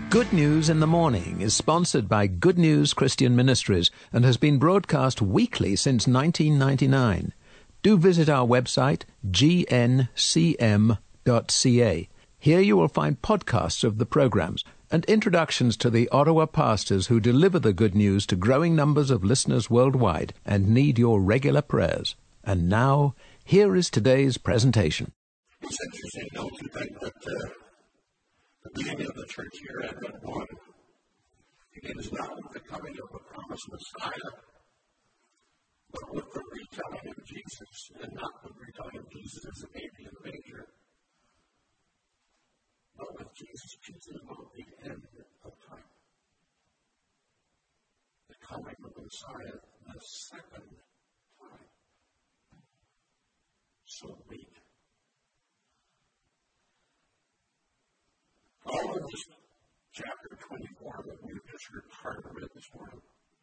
Good News in the Morning is sponsored by Good News Christian Ministries and has been broadcast weekly since 1999. Do visit our website, gncm.ca. Here you will find podcasts of the programs and introductions to the Ottawa pastors who deliver the good news to growing numbers of listeners worldwide and need your regular prayers. And now, here is today's presentation. It's interesting, don't you think, that the beginning of the church here at Advent 1 begins not with the coming of the promised Messiah, but with the retelling of Jesus, and not the retelling of Jesus as a baby in the manger, but with Jesus teaching about the end of time. The coming of the Messiah the second time. So wait. All of this chapter 24 that we've just heard part of it this morning,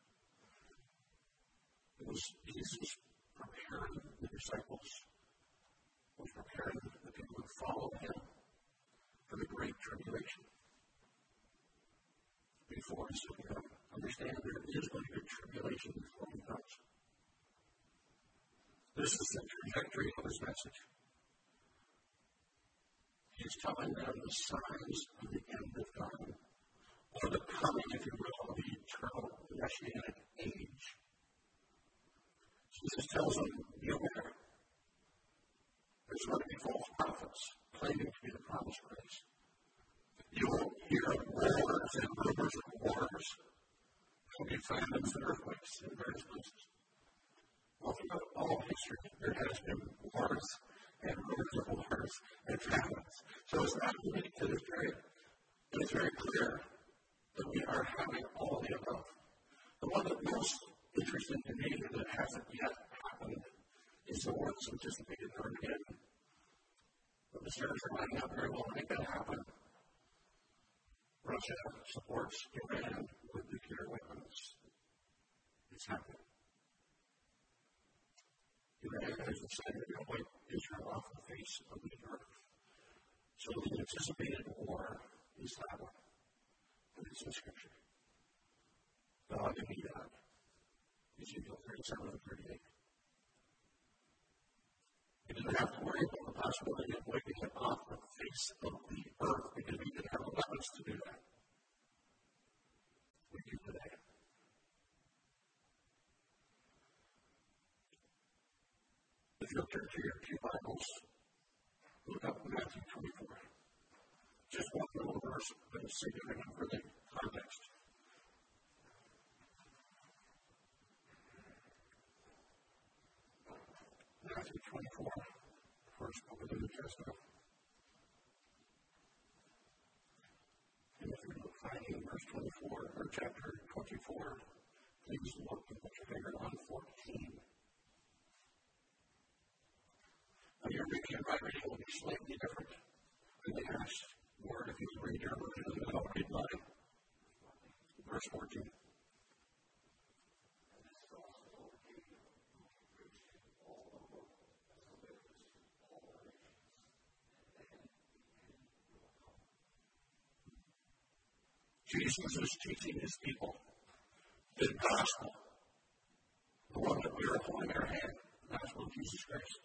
it was Jesus preparing the disciples, was preparing the people who follow him for the great tribulation. Before he said, understand there is going to be tribulation before he comes. This is the trajectory of his message. He's telling them the signs of the end of time, or the coming, if you will, of the eternal messianic age. Jesus tells them, be aware. There's going to be false prophets claiming to be the promised Christ. You will hear of wars and rumors of wars. There will be famines and earthquakes in various places. Well, throughout all history, there has been wars and rumors of wars and famines. So it's not unique to this period. It is very clear that we are having all the above. The one that most interesting to me that hasn't yet happened is the war that's anticipated for Armageddon. But the stars are lining up very well to make that happen. Russia supports Iran with nuclear weapons. It's happening. Iran has decided to wipe Israel off the face of the earth. So the anticipated war is that one. And it's in Scripture. God and God. Ezekiel 37 and 38. You didn't have to worry about the possibility of wiping it off the face of the earth because we didn't have the weapons to do that. We do today. If you'll turn to your pew Bibles, look up Matthew 24. Just one little verse, but it's significant for the context. Matthew 24, first book of the New Testament. And if you're finding verse 24, or chapter 24, please look and put your finger on 14. Now, your reading and my reading will be slightly different. And they asked, Lord, if you read your version, and then I'll read mine. Verse 14. Jesus is teaching his people the gospel, the one that we are holding in our hand, the gospel of Jesus Christ,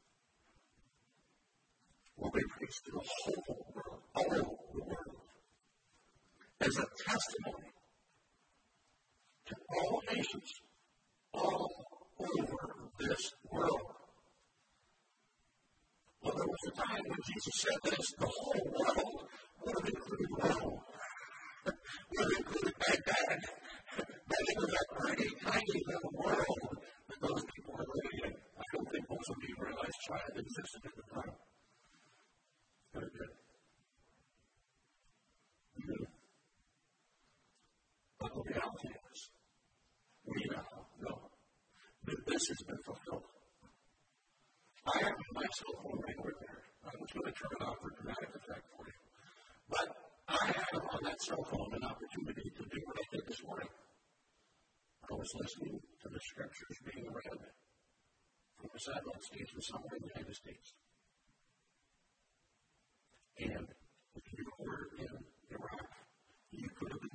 will be preached to the whole world, all the world, as a testimony to all nations, all over this world. Well, there was a time when Jesus said this, the whole world would have included Rome. Would have included Baghdad. But it was a pretty tiny little world that those people were living in. I don't think most of you realized China existed at the time. But it did. But the reality is, we now know that this has been fulfilled. I have my cell phone right over there. I'm going to turn it off for dramatic effect for you. But I have on that cell phone an opportunity to do what I did this morning. I was listening to the scriptures being read from a satellite station somewhere in the United States. And if you were in Iraq,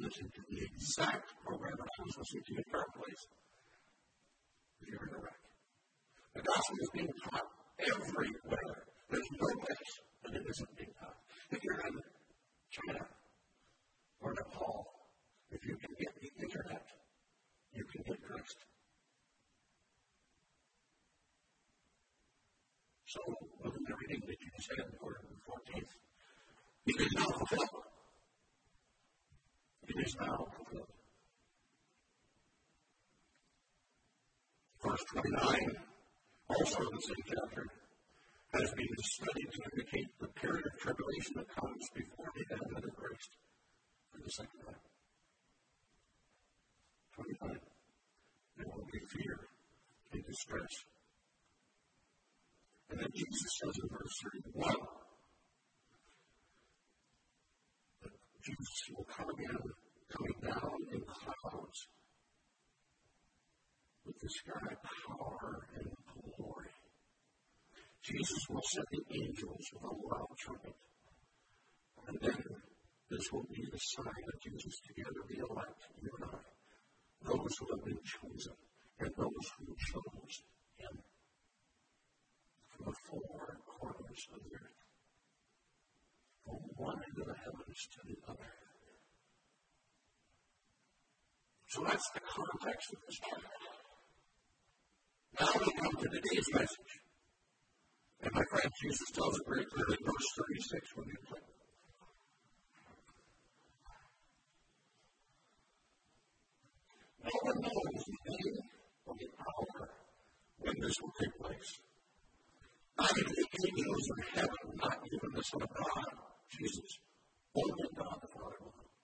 listening to the exact program that I was listening to in Fireplace, you're in a wreck. The gospel is being taught everywhere. There's no place that it isn't being taught. If you're in China or Nepal, if you can get the internet, you can get Christ. So, look at the reading that you just had for the 14th. It is now fulfilled. It is now fulfilled. Verse 29, also in the same chapter, has been studied to indicate the period of tribulation that comes before the advent of Christ for the second time. 29. There will be fear and distress. And then Jesus says in verse 31 that Jesus will come again, coming down in clouds with the sky power and glory. Jesus will send the angels with a loud trumpet. And then this will be the sign of Jesus together, the elect, you and I, those who have been chosen, and those who chose him from the four corners of the earth, from one end of the heavens to the other. So that's the context of this chapter. Now we come to today's message. And my friend, Jesus tells it very clearly in verse 36 when you click. No one knows the day or the hour when this will take place. Not even the angels in heaven, not even the Son of God, Jesus, only God the Father will know.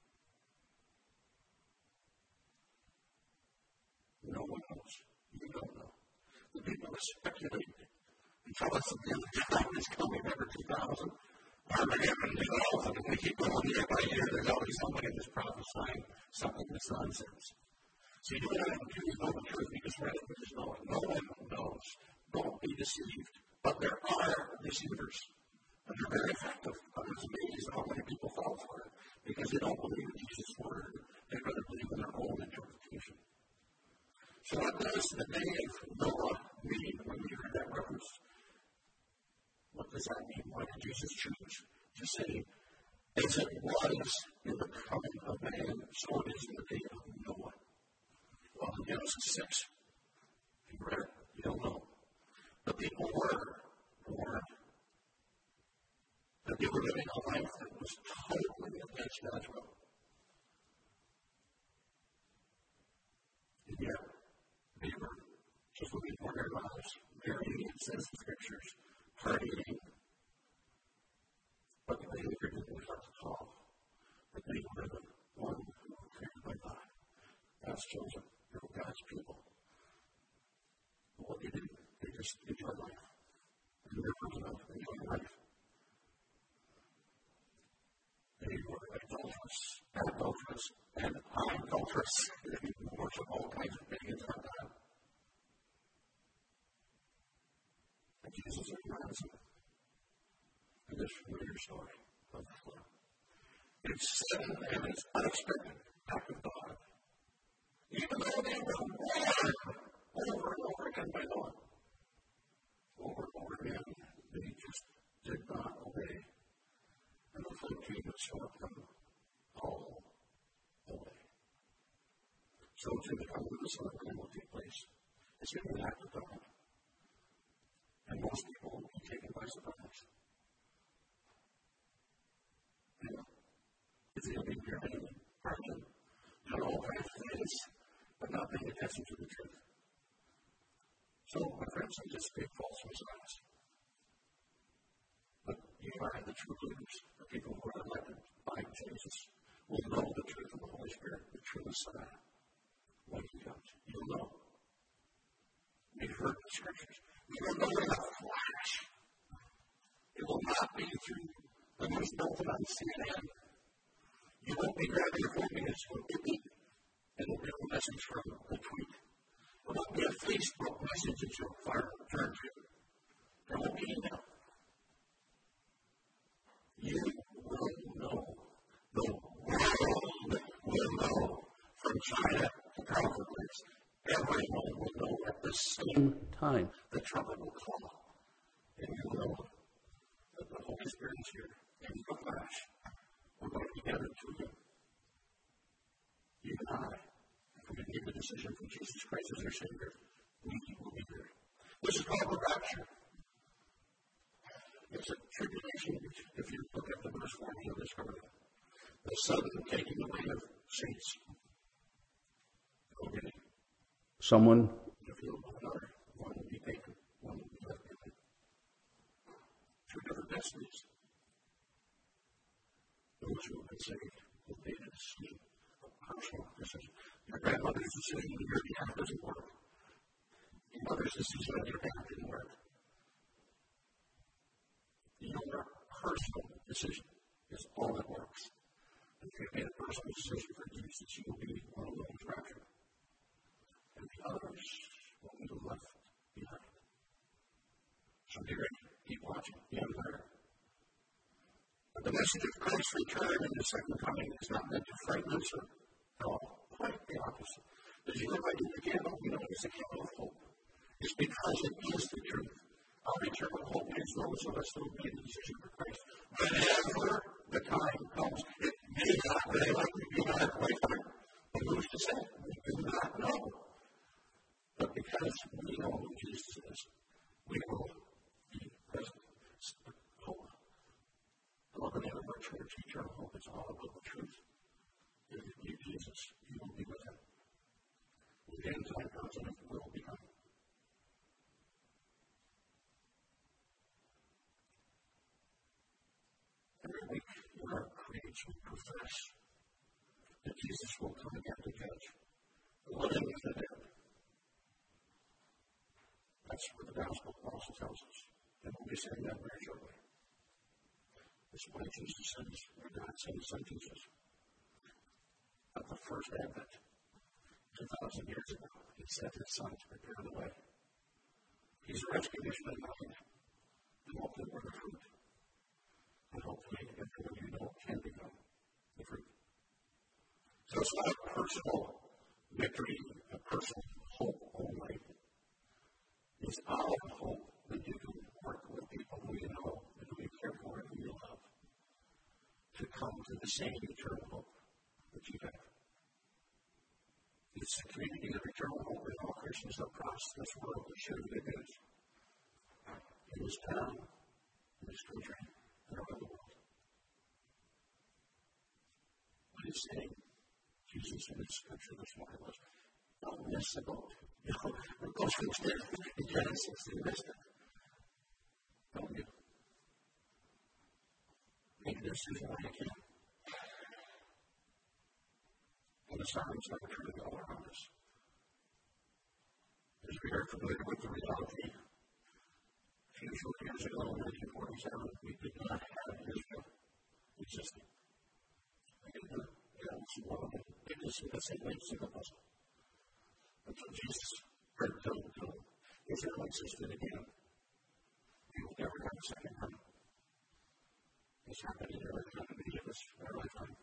No one knows. You don't know. The people are speculating. And tell us that the end of time is coming every 2000. Armageddon, 2000. And we keep going year by year. There's always somebody that's prophesying something that's nonsense. So you and I don't truly know the truth. We just read it. We just know it. No one knows. Don't be deceived. But there are deceivers. And they're very effective. I was amazed how many people fall for it. Because they don't believe in Jesus' word. They rather believe in their own interpretation. So what does the day of Noah mean when we hear that reference? What does that mean? Why did Jesus choose to say, as it was in the coming of man, so it is in the day of Noah? Well, in Genesis 6, if you read it, you don't know. The people were warned that they were living a life that was totally against God's will. And yet, they were just living ordinary lives, marrying, it says in scriptures, partying. But the behavior didn't reflect at all that they were the one who were created by God. God's chosen. They were God's people. But what they did, they just enjoyed life. They never enjoyed life. They were adulterous, and idolatrous. They worship all kinds of pagans on God. And Jesus reminds them of this familiar story of the flood. It's sudden and it's unexpected act of God. Even though they were warned over and over again by Noah, over and over again, they just did not obey. And the flood came and swept them all away. So too, the coming of the Son of Man will take place. It's going to be an act of God. And most people will be taken by surprise. It's going to be purely partying, not all kinds of things, but not paying attention to the truth. So, my friends, anticipate false messiahs. But you are the true believers, the people who are elected by Jesus, will know the truth of the Holy Spirit, the true Messiah, when he comes. You'll know. You've heard the scriptures. You will know in a flash. It will not be through the news bulletin on CNN. You won't be grabbing your phone and it's going to be and it'll be a message from a tweet. It won't be a Facebook message that you'll turn to. There won't be email. You will know. The world will same time, the trumpet will call, and you will know that the Holy Spirit is here. And in a flash, we're going to be gathered to Him. You and I, if we make the decision for Jesus Christ as our Savior, we will be there. This is called the rapture. It's a tribulation. If you look at the verse 4, you'll discover that. The sudden taking away of saints. Okay. Someone, if you will another, one will be taken, one will be left behind. Two different destinies. Those who have been saved will make a decision, a personal decision. Your grandmother's decision on your behalf doesn't work. Your mother's decision on your behalf didn't work. Your personal decision is all that works. If you made a personal decision for Jesus, you will be one of those raptured. And the others will be left behind. So be ready. Keep watching. Be on alert. But the message of Christ's return and His second coming is not meant to frighten us or at all. Quite the opposite. As you look lighting the candle, we know it's a candle of hope. It's because it is the truth. Our eternal hope is those of us who have made the decision for Christ. Whenever the time comes, it may not very likely be in our lifetime. But who's to say? We do not know. But because we know who Jesus is, we will be present. Hope. I love the name of our church, Eternal Hope. It's all about the truth. If you believe Jesus, you will be with Him. When the end time comes, and it will be done. Every week, in our creeds, we profess that Jesus will come again to judge the living and the dead. That's what the gospel also tells us. And we'll be saying that very shortly. This is why Jesus sends, or God sent His Son Jesus. At the first advent, 2,000 years ago, He sent His Son to prepare the way. He's a restoration of mind, and hopefully we're the fruit. And hopefully everyone you know can become the fruit. So it's not a personal victory, a personal hope only. It's our hope that you can work with people who you know and who you care for and who you love to come to the same eternal hope that you have. It's the community of eternal hope that all Christians across this world that share the good news. In this town, in this country, and around the world. What He's saying, Jesus in His scripture this morning was, don't miss the boat. Those things did in Genesis, they missed it. Don't you? Make a decision when you can. And the signs are turning all around us. As we are familiar with the reality, a few short years ago, in 1947, we did not have Israel existing. That was one of the biggest, let's say, links in the puzzle. Until Jesus until Israel existed again, we will never have a second time. This happened in every continuity of our lifetime.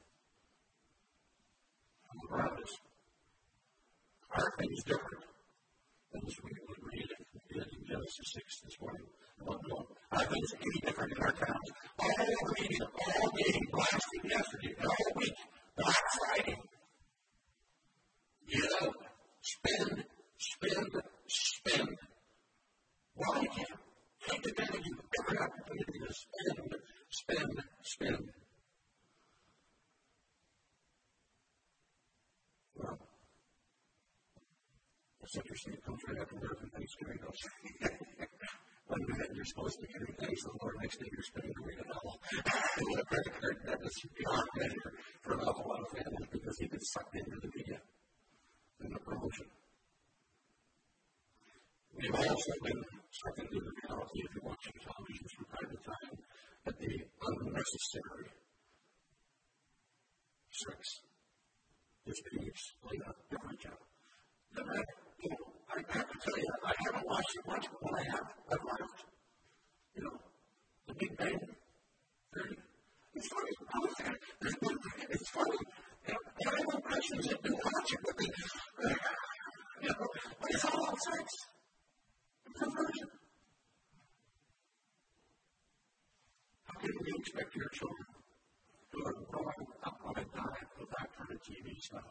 All around us. Are things different? As we would read in Genesis 6 this morning about Noah. Are things any different in our towns? All reading, all getting blasted yesterday, all week, Black Friday. Get out, spend. While you can, take advantage of every opportunity to spend. Well, it's interesting. It comes right after American Thanksgiving, though. One minute you're supposed to be giving thanks to the Lord, next day you're spending the way to hell. And with a credit card, that is beyond measure for an awful lot of families because you get sucked into the media and the promotion. We've also been sucked into the reality, if you're watching television from time to time, that the unnecessary sex is being played out every channel. And I have to tell you, I haven't watched it much, but when I have, I've watched, The Big Bang Theory. It's funny. It's funny. And I know Christians that do watch it, but but it's all sex. do you expect your children who are growing up on a diet of that kind of TV stuff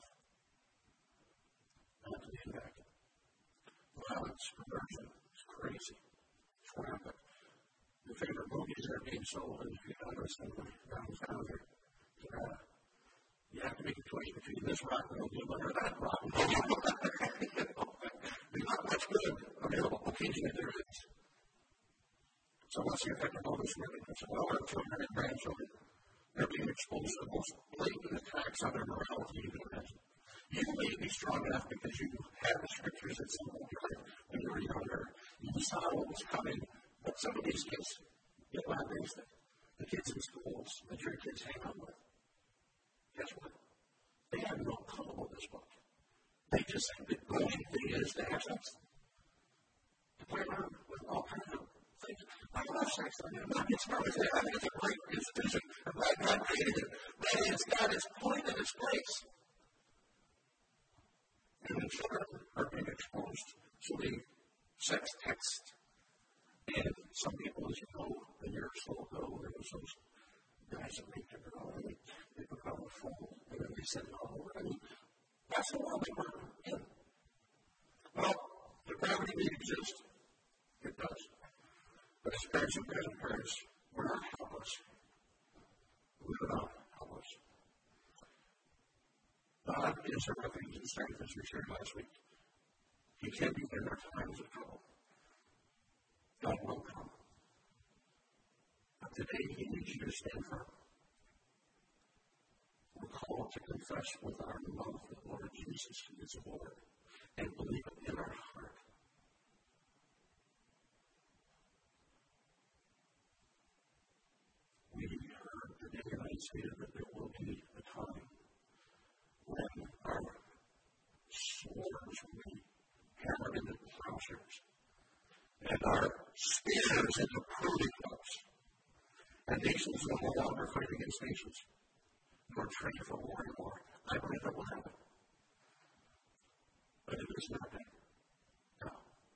not to be impacted? Violence, perversion, it's crazy. It's rampant. The favorite movies are being sold in assembly downtown here. You have to make a choice between this rotten movie or that rotten movie. There's not much good available. Occasionally there is. So once you have to know this really, well, our children and grandchildren, they're being exposed to the most blatant attacks on their morality you can imagine. You may be strong enough because you had the scriptures at some point when you were younger. You saw what was coming. But some of these kids get lambasted. The kids in schools that your kids hang out with. Guess what? They have no clue about this book. They just think the going thing is to have sex. To play around with all kinds of things. I love sex. I'm not getting started with it. I think it's a great institution. I'm glad God created it. But it's got its point and its place. And the children are being exposed to the sex text. And some people, as you know, a year or so ago, there was those guys that raped a girl, and they become a fool, and then they sent it all over. I mean, that's the world they were in. Well, the gravity may exist. It does. But as parents and grandparents, we're not helpless. We're not helpless. God is a refuge and strength, as we shared last week. He can be in our times of trouble. God will come. But today, He needs you to stand firm. We're called to confess with our mouth that Lord Jesus is Lord and believe it in our heart. We heard today in Isaiah that there will be a time when our swords will be hammered into plowshares and our spears into pruning hooks. And nations will no longer fight against nations, nor train for war anymore. I believe that will happen. But it is not that. No.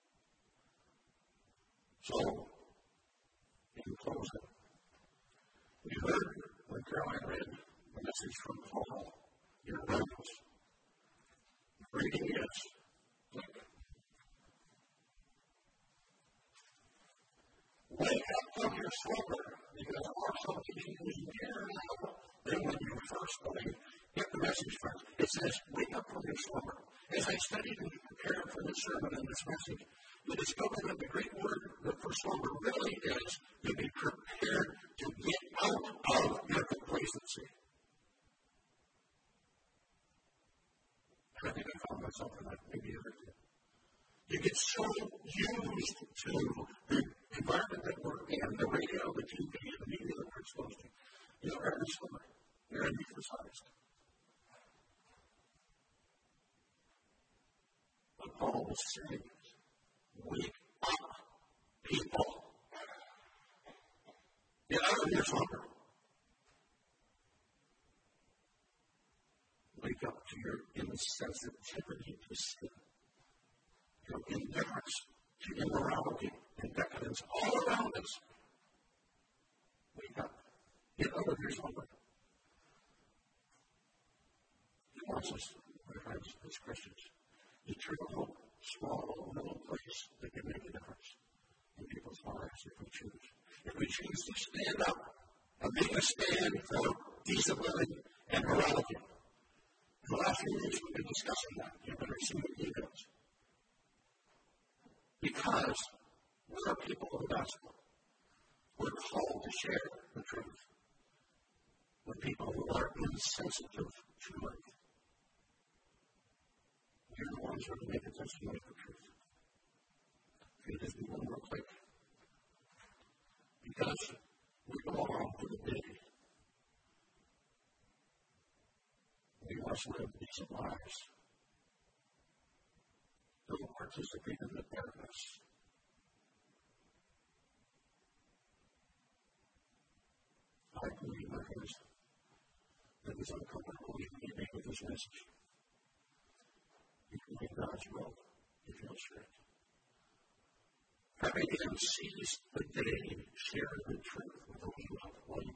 So, in closing, we heard when Caroline read the message from Paul in Romans. The reading is, click. Wake up from your slumber, because our salvation is nearer now than when you first believed. Get the message first. It says, wake up from your slumber. As I studied and prepared for this sermon and this message, we discovered that the great word for slumber really is to be prepared to get out of your complacency. And I think I found myself in that maybe other two. You get so used to the environment that we're in, the radio, the TV, the media that we're exposed to. You're every summer. You're emphasized. What Paul was saying is, wake up, people. Get out of your slumber. Wake up to your insensitivity to sin. Your indifference to immorality and decadence all around us. Wake up. Get out of your slumber. He wants us, my friends, as Christians, to turn a small little place that can make a difference in people's lives if we choose. If we choose to stand up and make a stand for decent living and morality. In the last few weeks, we've been discussing that. You've been receiving emails. Because we're people of the gospel. We're called to share the truth with people who are insensitive to it. We're the ones who are to make a testimony of the truth. Can you just do one real quick? Because we belong to the big. We must live decent lives. Don't participate in the darkness. I believe, my friends, that is uncomfortable even with this message. If you believe God's will, you feel straight. Having them seize the day, share the truth with those you love while you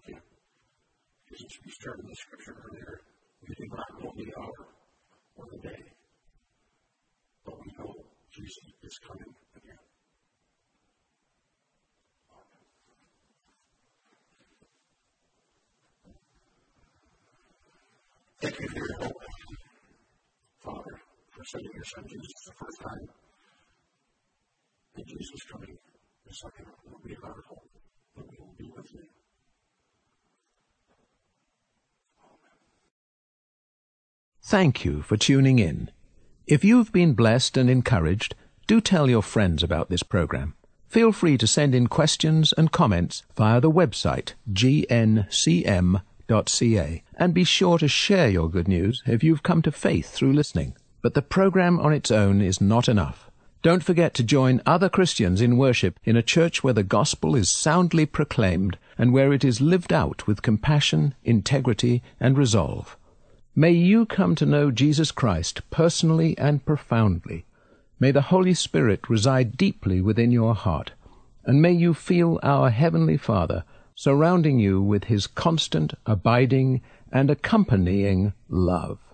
the scripture earlier, we do not know the hour or the day, but we know Jesus is coming again. Thank you for your help, Father, for sending your Son Jesus the first time, and Jesus coming the second. It will be our hope that we will be with you. Thank you for tuning in. If you've been blessed and encouraged, do tell your friends about this program. Feel free to send in questions and comments via the website gncm.ca, and be sure to share your good news if you've come to faith through listening. But the program on its own is not enough. Don't forget to join other Christians in worship in a church where the gospel is soundly proclaimed and where it is lived out with compassion, integrity, and resolve. May you come to know Jesus Christ personally and profoundly. May the Holy Spirit reside deeply within your heart, and may you feel our Heavenly Father surrounding you with his constant, abiding, and accompanying love.